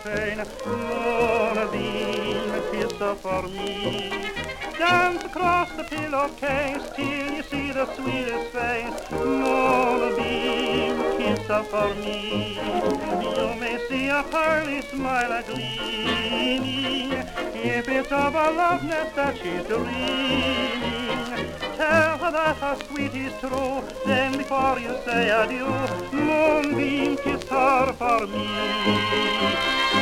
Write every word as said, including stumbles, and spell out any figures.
pain. Moonbeam, kiss her for me. Dance across the pillowcase till you see the sweetest face. Moonbeam, kiss her for me. You may see a pearly smile a-gleaming if it's of a love nest that she's dreaming. Tell her that her sweet is true, then before you say adieu, moonbeam, kiss her for me.